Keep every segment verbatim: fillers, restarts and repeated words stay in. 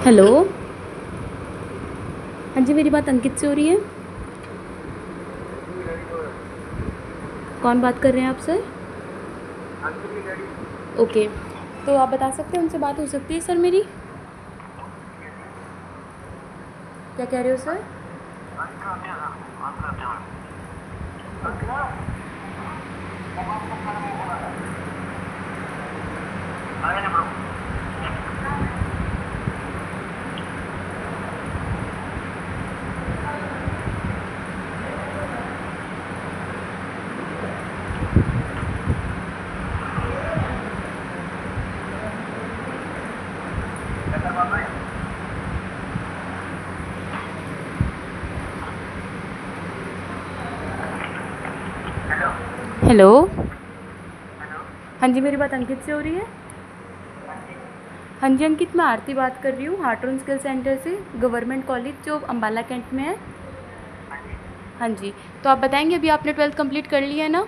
Hello. हाँ जी, मेरी बात अंकित से हो रही है? कौन बात कर रहे हैं आप सर? ओके, तो आप बता सकते हैं उनसे बात हो सकती है सर मेरी? क्या कह रहे हो सर? हेलो। हाँ जी, मेरी बात अंकित से हो रही है? हाँ जी अंकित, मैं आरती बात कर रही हूँ हार्टून स्किल सेंटर से, गवर्नमेंट कॉलेज जो अम्बाला कैंट में है। हाँ जी, तो आप बताएंगे अभी आपने ट्वेल्थ कंप्लीट कर लिया है ना?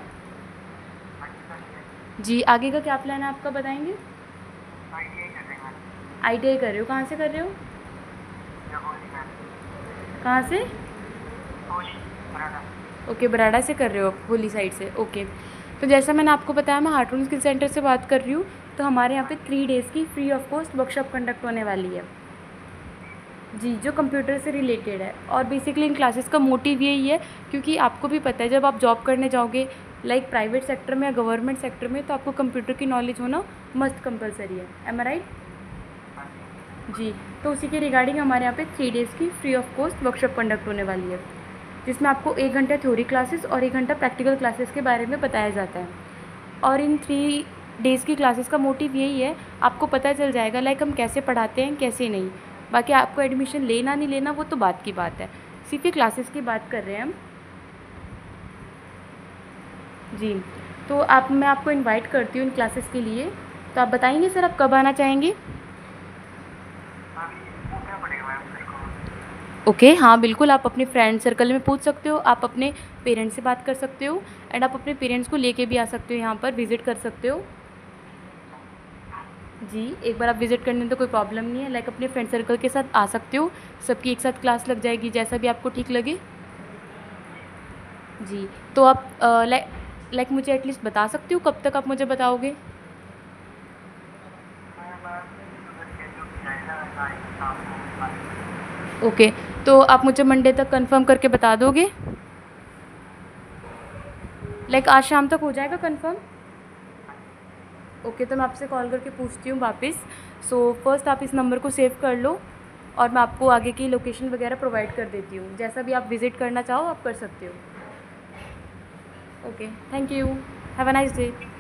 जी, आगे का क्या प्लान है आपका, बताएंगे? आई टी आई कर रहे हो, कहाँ से कर रहे हो? कहाँ से? ओके, बराड़ा से कर रहे हो, होली साइड से। ओके, तो जैसा मैंने आपको बताया, मैं हार्टून स्किल सेंटर से बात कर रही हूँ। तो हमारे यहाँ पे थ्री डेज़ की free of cost workshop conduct होने वाली है जी, जो कंप्यूटर से रिलेटेड है। और बेसिकली इन क्लासेस का मोटिव यही है, क्योंकि आपको भी पता है जब आप जॉब करने जाओगे लाइक प्राइवेट सेक्टर में या गवर्नमेंट सेक्टर में, तो आपको कंप्यूटर की नॉलेज होना मस्ट कंपलसरी है। Am I right? जी, तो उसी के रिगार्डिंग हमारे यहाँ पे थ्री डेज़ की free of cost workshop conduct होने वाली है, जिसमें आपको एक घंटा थ्योरी क्लासेस और एक घंटा प्रैक्टिकल क्लासेस के बारे में बताया जाता है। और इन थ्री डेज़ की क्लासेस का मोटिव यही है, आपको पता चल जाएगा लाइक हम कैसे पढ़ाते हैं कैसे नहीं। बाकी आपको एडमिशन लेना नहीं लेना वो तो बात की बात है, सिर्फ ये क्लासेस की बात कर रहे हैं हम जी। तो आप मैं आपको इनवाइट करती हूँ इन क्लासेस के लिए। तो आप बताएंगे सर आप कब आना चाहेंगे? ओके okay, हाँ बिल्कुल, आप अपने फ्रेंड सर्कल में पूछ सकते हो, आप अपने पेरेंट्स से बात कर सकते हो, एंड आप अपने पेरेंट्स को लेके भी आ सकते हो, यहाँ पर विज़िट कर सकते हो जी। एक बार आप विज़िट करने में तो कोई प्रॉब्लम नहीं है, लाइक अपने फ्रेंड सर्कल के साथ आ सकते हो, सबकी एक साथ क्लास लग जाएगी, जैसा भी आपको ठीक लगे जी। तो आप लाइक लाइक मुझे एटलीस्ट बता सकते हो कब तक आप मुझे बताओगे? ओके, तो आप मुझे मंडे तक कंफर्म करके बता दोगे? लाइक आज शाम तक हो जाएगा कंफर्म? ओके, तो मैं आपसे कॉल करके पूछती हूँ वापस। सो फर्स्ट आप इस नंबर को सेव कर लो, और मैं आपको आगे की लोकेशन वगैरह प्रोवाइड कर देती हूँ, जैसा भी आप विज़िट करना चाहो आप कर सकते हो। Okay, thank you, have a nice day.